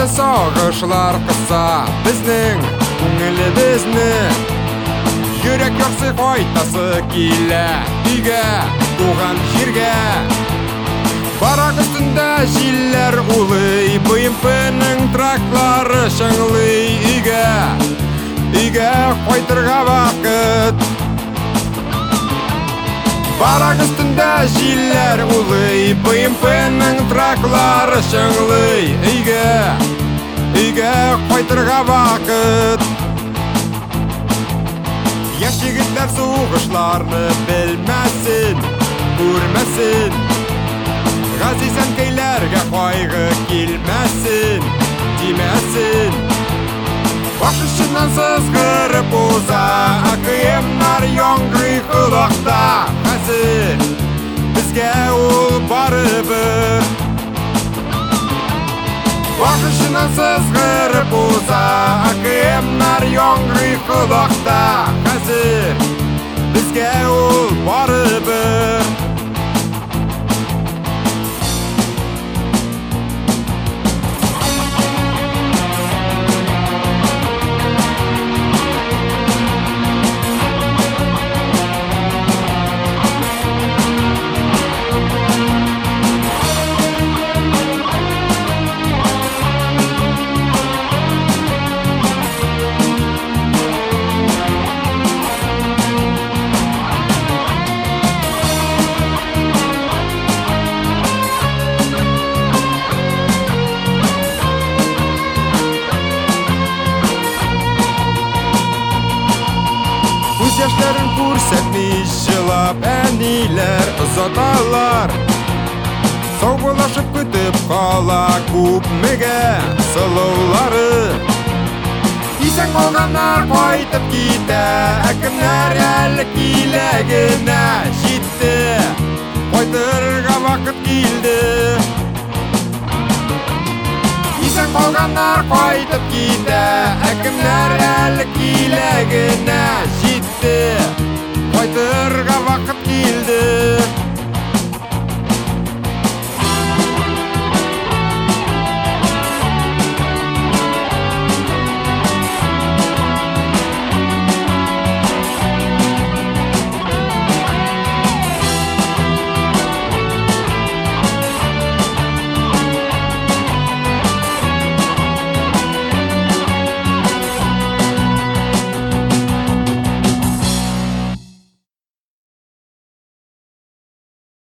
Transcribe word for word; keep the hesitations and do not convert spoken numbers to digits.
сағышылар қыса біздің көңілімізні. Жүрек жақсы қайтасы келі үйге, туған жерге. Барақ үстінде желлер улый, бэ эм пэ-нің трактары шыңлый. Үйге, үйге қайтырға вақыт. Барақ үстінде желлер улый, бэ эм пэ-нің трактары шыңлый. Үйге, үйге қайтырға вақыт. Яш жігіттер соғышларны білмәсін, көрмәсін. Ғазиз әнкейлерге қайғы келмәсін, демәсін. Баш ішінен сызғырып оза, акымнар яңғый құлақта. Қазір бізге ол барыбір. Баш ішінен сызғырып оза, акымнар яңғый құлақта. Қазір бізге ол барыбір. Көз яшьләрен күрсәтмей жылап әниләр озаталар. Саубулашып көтеп кала күпмегә сылаулары. Исән калганнар кайтып китә, әкемнәр әле киләгенә җитте. Кайтырга вакыт килде. Исән калганнар кайтып китә,